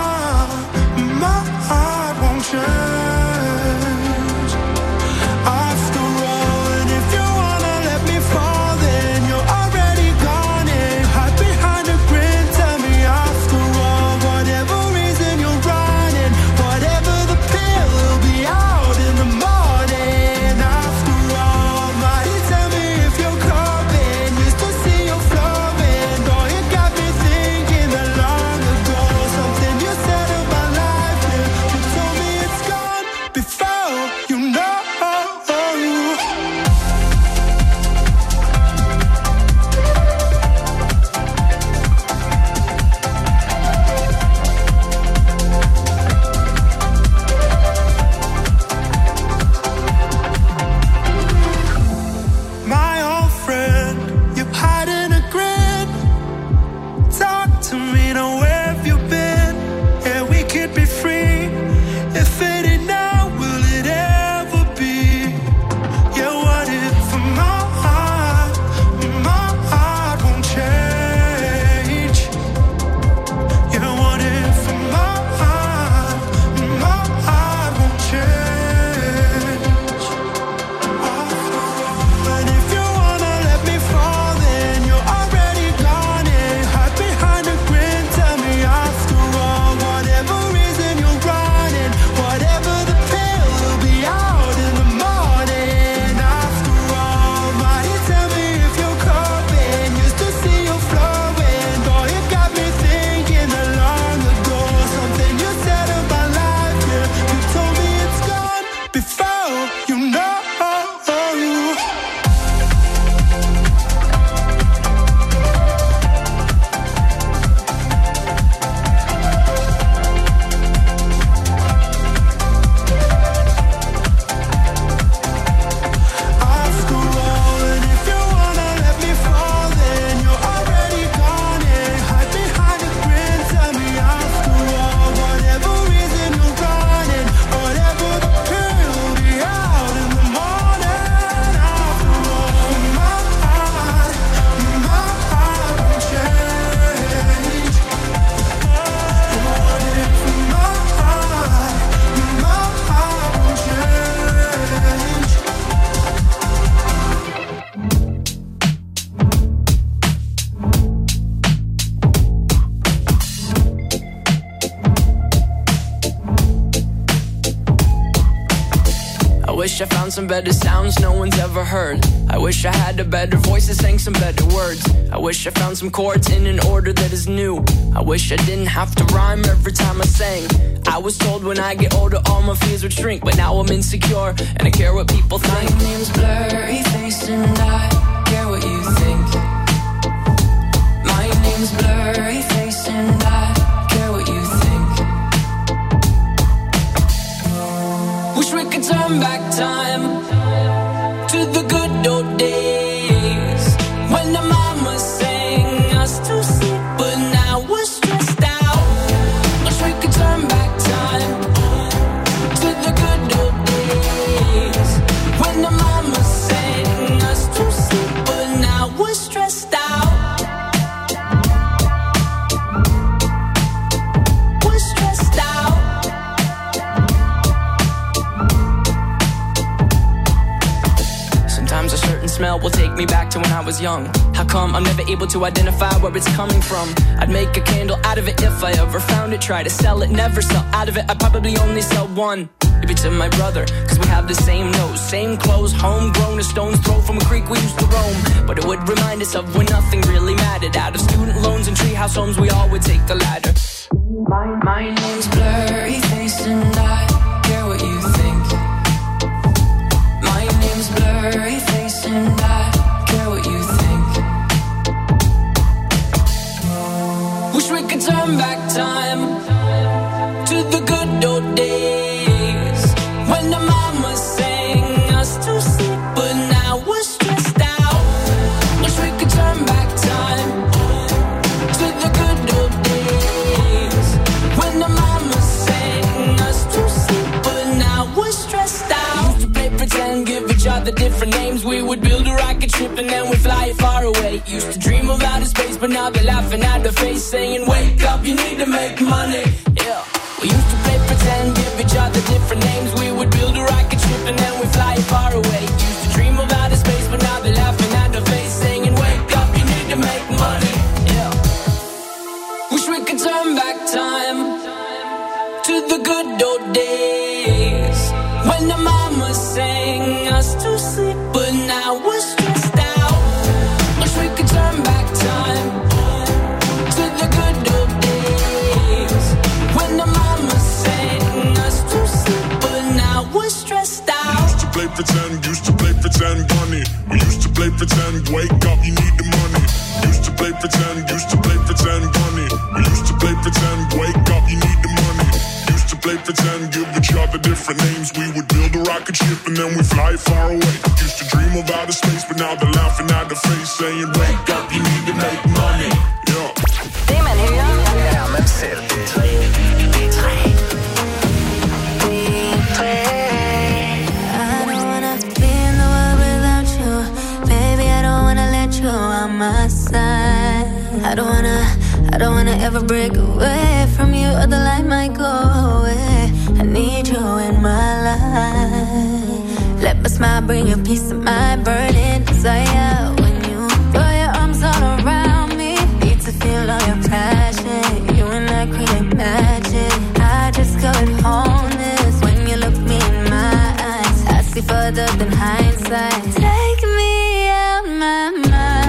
heart won't change? After all, and if you wanna let me fall, then you're already gone and hide behind a grin. Tell me after all, whatever reason you're running, whatever the pill, will be out in the morning. After all, might you tell me if you're coming? Used to see you flowing, boy, you got me thinking that long ago. Something you said about life, yeah, you told me it's gone before you know. My old friend, you're hiding a grin. Talk to me, now where have you been? Yeah, we could be free. If it ain't now, will it ever be? Yeah, what if my heart won't change? Yeah, what if my heart won't change? And if you wanna let me fall, then you're already gone and hide behind a grin. Tell me after all, whatever reason you're running, whatever the pill, will be out in the morning. After all, might you tell me if you're coming? Used to see you flowing, boy, you got me thinking that long ago. Something you said about life, yeah, you told me it's gone before you know. After all, and if you wanna let me fall, then you're already gone and hide behind a grin. Tell me after all, whatever reason you're running, whatever the pill, will be wish I found some better sounds no one's ever heard. I wish I had a better voice that sang some better words. I wish I found some chords in an order that is new. I wish I didn't have to rhyme every time I sang. I was told when I get older all my fears would shrink, but now I'm insecure and I care what people think. My name's Blurry Face and I care what you think. My name's Blurry Face and I care what you think. Wish we could turn back time to the good old days when the mama sang us to sleep, but now we're stressed out. Wish we could turn back time to the good old days when the mama sang us to sleep, but now we're stressed out. We're stressed out. Sometimes a certain smell will take me back to when I was young. How come I'm never able to identify where it's coming from? I'd make a candle out of it if I ever found it. Try to sell it, never sell out of it. I'd probably only sell one. Maybe to my brother, cause we have the same nose, same clothes, homegrown, a stone's throw from a creek we used to roam. But it would remind us of when nothing really mattered. Out of student loans and treehouse homes, we all would take the ladder. My name's Blurry Face and I care what you think. My name's Blurry Face and I care what you think. Wish we could turn back time to the good old days when the mama sang us to sleep, but now we're stressed out. Wish we could turn back time to the good old days when the mama sang us to sleep, but now we're stressed out. Used to play pretend, give each other different names. We would build a rocket ship and then we'd fly it far away. Used to dream of outer space, but now they're laughing at the face, saying, wake up, you need to make money. Yeah. We used to play pretend, give each other different names. We would build a rocket ship and then we'd fly it far away. Used to dream of outer space, but now they're laughing at the face, saying, wake up, you need to make money. Yeah. Wish we could turn back time to the good old days when the mama sang us to sleep, but now we're stressed out. Wish we could turn back time to the good old days when the mama sang us to sleep, but now we're stressed out. Used to play pretend, bunny. We used to play pretend, wake up, you need the money. Used to play pretend, bunny. We used to play pretend, wake up, you need the money. Used to play pretend, give each other different names. We would build a rocket ship and then we fly it far away. Used to dream of outer space, but now they're laughing at the face, saying, wake up, you need to make money. Yeah. Det man hører, er man selv. On my side, I don't wanna ever break away from you, or the light might go away. I need you in my life. Let my smile bring a piece of my burning desire. When you throw your arms all around me, need to feel all your passion. You and I create magic. I just go and hone this. When you look me in my eyes, I see further than hindsight. Take me out my mind.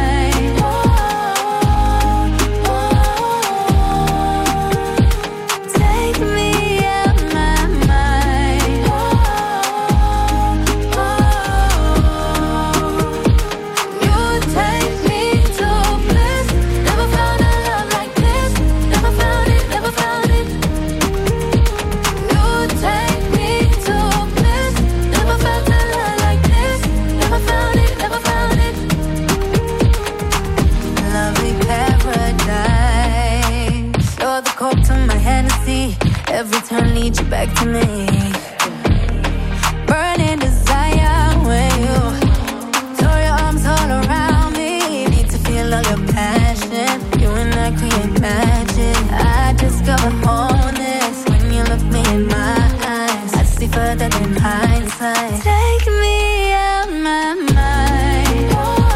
Every turn leads you back to me. Burning desire when you throw your arms all around me. Need to feel all your passion. You and I create magic. I discover wholeness when you look me in my eyes. I see further than hindsight. Take me out my mind.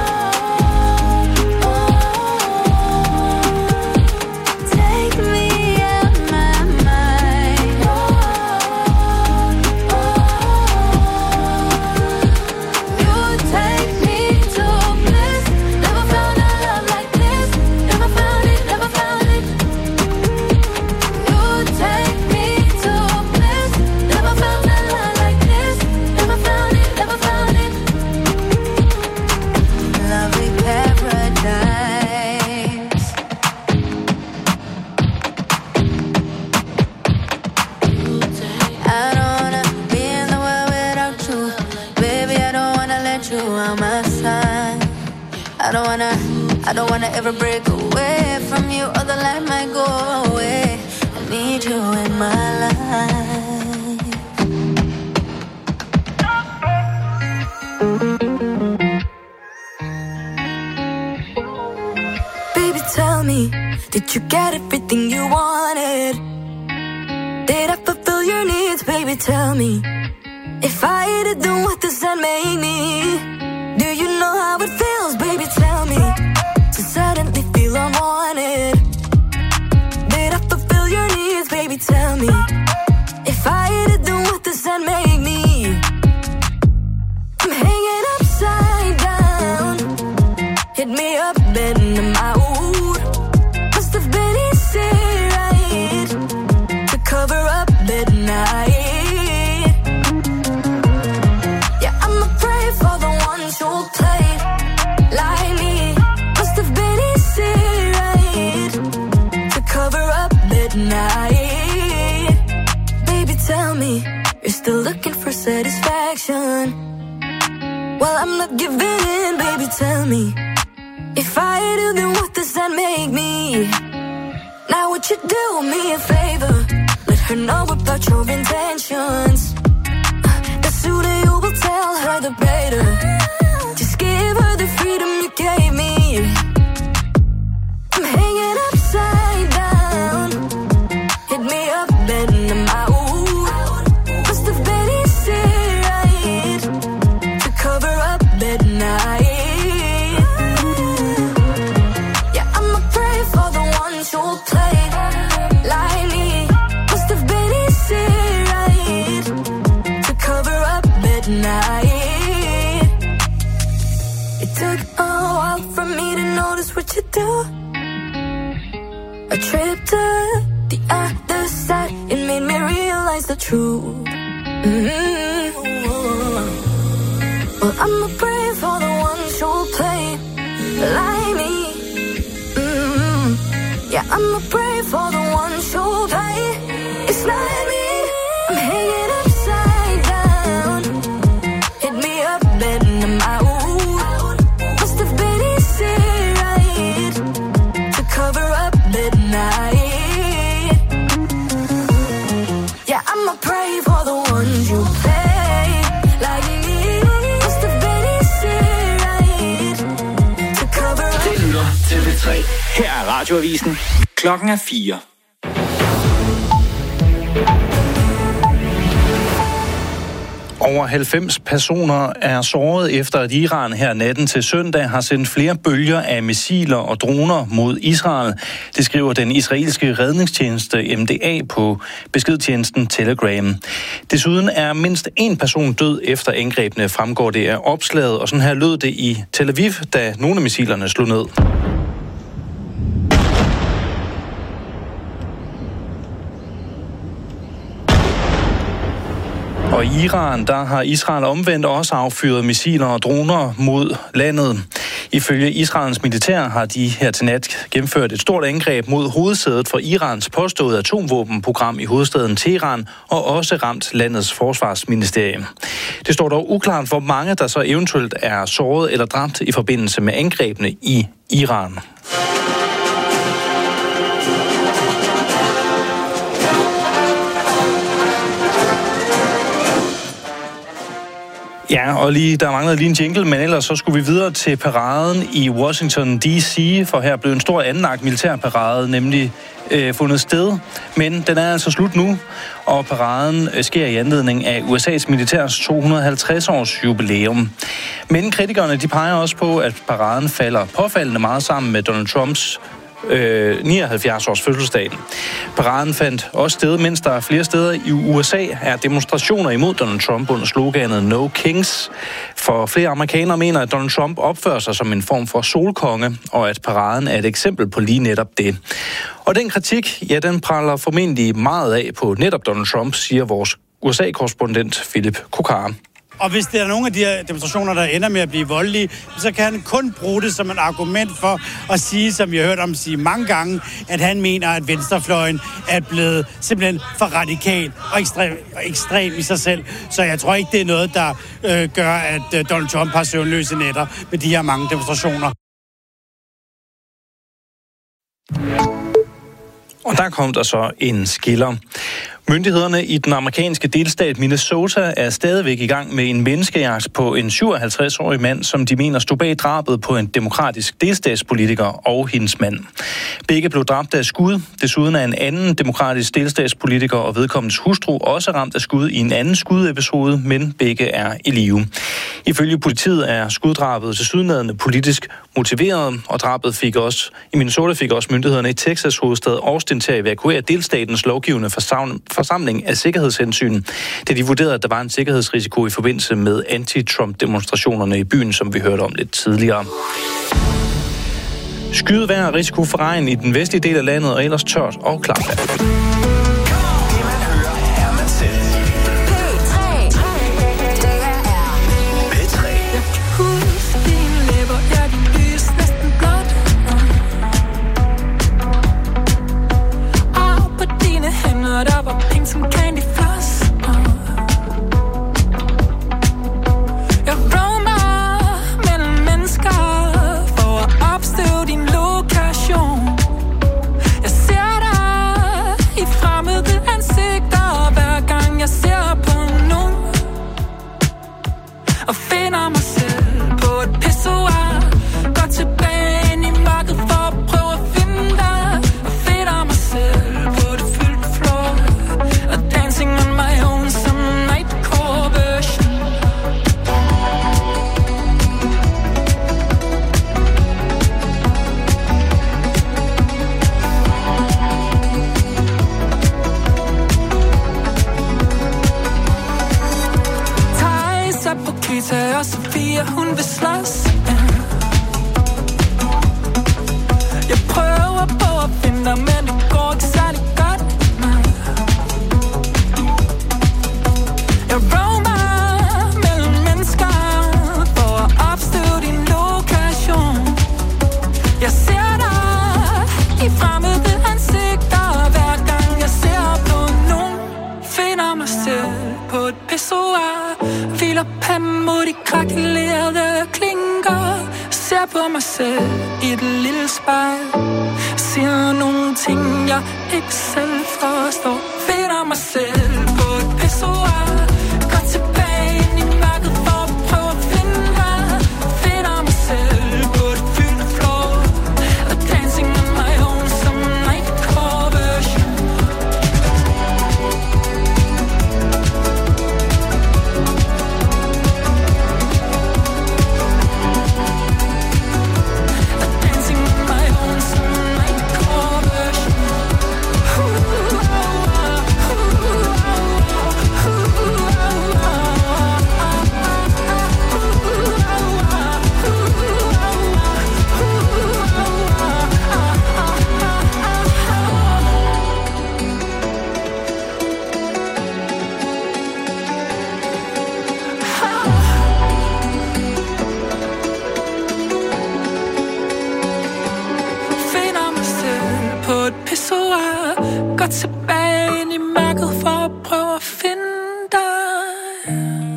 Take me out my mind. on my side. I don't wanna ever break away from you, or the light might go away. I need you in my life. Baby, tell me, did you get everything you wanted? Did I fulfill your needs? Baby, tell me, if I did, then what does that make me? Do you know how it feels? Baby, tell me, to suddenly feel unwanted. Did I fulfill your needs? Baby, tell me, if I did, then what does that make me? I'm hanging upside down. Hit me up, then I'm out. Must have been easy, right, to cover up midnight. Yeah, I'm a prey for the ones who'll play like me. Must have been easy, right, to cover up midnight. Baby, tell me, you're still looking for satisfaction. Well, I'm not giving in, baby, tell me, if I do, then what does that make me? Now would you do me a favor? Let her know about your intentions. The sooner you will tell her, the better. Just give her the freedom you gave me. I'm hanging upside down. Hit me up, then I'm out. Must have been easy, right, to cover up midnight. Who'll play like me. Must have been easy, right, to cover up midnight. It took a while for me to notice what you do. A trip to the other side, it made me realize the truth. Well, I'm a brave for the ones who'll play like me. Yeah, I'm a brave for the ones who play. It's not me. I'm hanging upside down. Hit me up, then I'm out. Must have been easy, right, to cover up midnight. Yeah, I'm a brave for the ones you play like me. Must have been easy, right, to cover up. Det lytter til P3. Her er Radioavisen. Klokken er 4. Over 90 personer er såret efter, at Iran her natten til søndag har sendt flere bølger af missiler og droner mod Israel. Det skriver den israelske redningstjeneste MDA på beskedtjenesten Telegram. Desuden er mindst en person død efter angrebene, fremgår det af opslaget, og sådan her lød det i Tel Aviv, da nogle af missilerne slog ned. Og i Iran, der har Israel omvendt også affyret missiler og droner mod landet. Ifølge Israels militær har de her til nat gennemført et stort angreb mod hovedsædet for Irans påståede atomvåbenprogram i hovedstaden Teheran og også ramt landets forsvarsministerium. Det står dog uklart, hvor mange der så eventuelt er såret eller dræbt i forbindelse med angrebene i Iran. Ja, og der manglede lige en jingle, men ellers så skulle vi videre til paraden i Washington D.C., for her blev en stor anlagt militærparade nemlig fundet sted, men den er altså slut nu, og paraden sker i anledning af USA's militærs 250-års jubilæum. Men kritikerne de peger også på, at paraden falder påfaldende meget sammen med Donald Trumps 79-års fødselsdag. Paraden fandt også sted, mens der flere steder i USA er demonstrationer imod Donald Trump under sloganet No Kings. For flere amerikanere mener, at Donald Trump opfører sig som en form for solkonge, og at paraden er et eksempel på lige netop det. Og den kritik, ja, den praller formentlig meget af på netop Donald Trump, siger vores USA-korrespondent Philip Kokar. Og hvis der er nogle af de her demonstrationer, der ender med at blive voldelige, så kan han kun bruge det som et argument for at sige, som vi har hørt om sige mange gange, at han mener, at venstrefløjen er blevet simpelthen for radikal og ekstrem i sig selv. Så jeg tror ikke, det er noget, der gør, at Donald Trump har søvnløse nætter med de her mange demonstrationer. Og der kom der så en skiller. Myndighederne i den amerikanske delstat Minnesota er stadigvæk i gang med en menneskejagt på en 57-årig mand, som de mener stod bag drabet på en demokratisk delstatspolitiker og hendes mand. Begge blev dræbt af skud. Desuden er en anden demokratisk delstatspolitiker og vedkommendes hustru også ramt af skud i en anden skudepisode, men begge er i live. Ifølge politiet er skuddrabet tilsyneladende politisk motiveret, og drabet i Minnesota fik også myndighederne i Texas hovedstad Austin til at evakuere delstatens lovgivende forsamling af sikkerhedshensyn, da de vurderede, at der var en sikkerhedsrisiko i forbindelse med anti-Trump-demonstrationerne i byen, som vi hørte om lidt tidligere. Skyet vejr og risiko for regn i den vestlige del af landet, og ellers tørt og klart vejr. Der var pink som candy floss. Jeg roamer mellem mennesker for at opstøve din lokation. Jeg ser dig i fremmede ansigter hver gang jeg ser på nogen, og finder mig selv på et pissoir. Går tilbage ind i mørket for at prøve at finde dig, og finder mig selv på det fyldte floor. Dancing on my own, some nightcore version. Thijs er på Kita, og Sofia, hun vil slås. Jeg prøver på at finde dig, men det går ikke særlig godt. Jeg roamer mellem mennesker for at opstøve din lokation. Jeg ser dig i fremmede ansigter hver gang jeg ser på nogen. Finder mig selv på et pissoir. Hviler panden mod de krakelerede klinker. Ser på mig selv i et lille spejl. Siger nogle ting jeg ikke selv forstår. Finder mig selv på et pissoir. Går tilbage ind i mørket for at prøve at finde dig. Finder mig selv på et fyldt floor. Og dancing on my own, some nightcore version. Dancing on my own, some nightcore version. Finder mig selv på et pissoir. Går tilbage ind i mørket for at prøve at finde dig.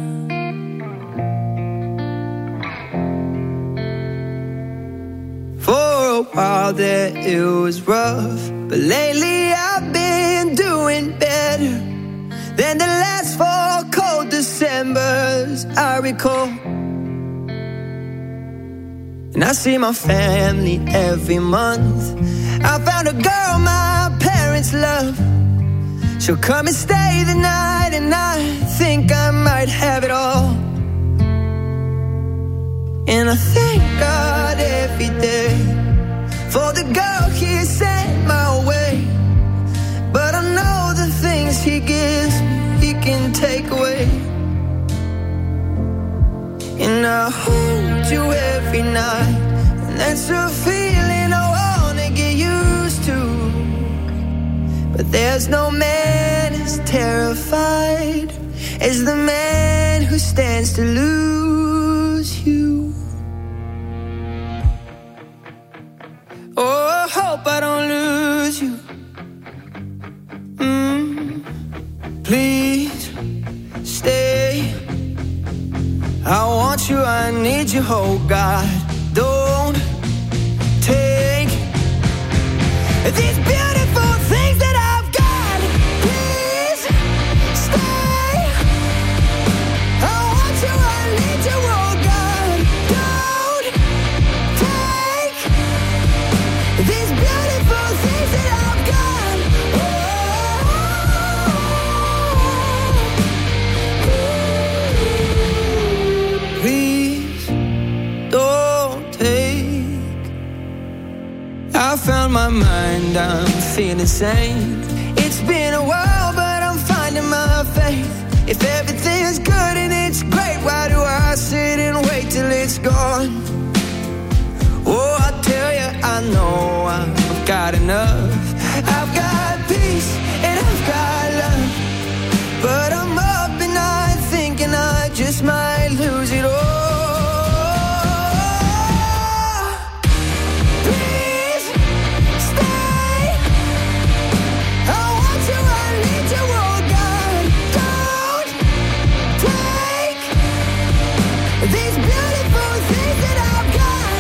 For a while there it was rough, but lately I've been doing better than the last 4 cold Decembers I recall. And I see my family every month. I found a girl my parents love. She'll come and stay the night, and I think I might have it all. And I thank God every day for the girl He sent my way. But I know the things He gives me, He can take away. And I hold you every night, and that's a feeling I wanna get used to. But there's no man as terrified as the man who stands to lose you. Oh, I hope I don't lose you. Please stay. I want you, I need you, oh God. Don't take these beautiful things that I've got. Please stay. I want you, I need you, oh God. Don't take these beautiful things that I've got. Please don't take. I found my mind, I'm feeling sane. It's been a while, but I'm finding my faith. If everything is good and it's great, why do I sit and wait till it's gone? Oh, I tell you, I know I've got enough. I've got peace and I've got love, but I'm up and I'm thinking I just might lose it all. Please stay. I want you, I need you, oh God. Don't take these beautiful things that I've got.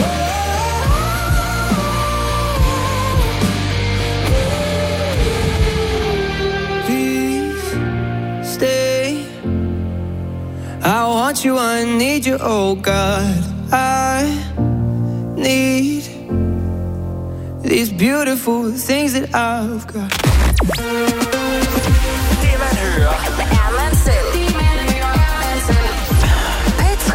Please stay. I want you, I need you, oh God. I need these beautiful things that I've got. Det man hører, er man selv. P3.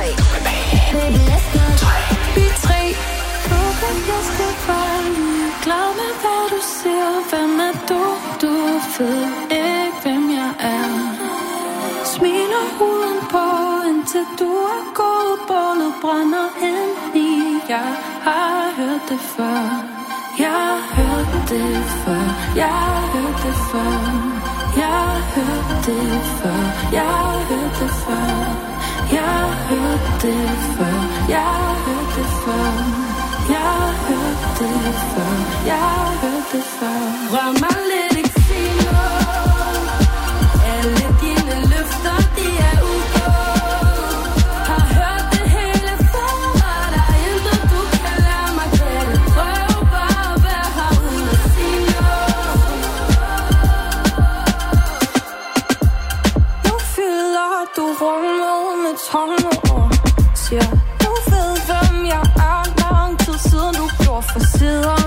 P3. Håber jeg skal være lige glad med hvad du siger. Hvem er du? Du ved ikke hvem jeg er. Smiler huden på indtil du er gået. Bålet brænder ind i. Jeg har hørt det før. Jeg har hørt det før. Jeg har hørt det før. Jeg har hørt det før. Jeg har hørt det før. Jeg har hørt det før. Jeg har hørt det før. Jeg har hørt det før. Jeg har hørt det før. Rør mig lidt, ikke sig noget. Alle dine løfter, de er ugået. Har hørt det hele før. Der er intet, du kan lade mig gætte. Prøv bare at være her uden at sige noget. Nu fylder du rummet med tomme ord. Siger, du ved hvem jeg er. Lang tid siden du gjorde for siden.